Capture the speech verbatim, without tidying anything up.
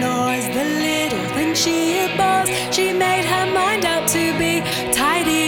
ignores the little things she adores. She made her mind out to be tidy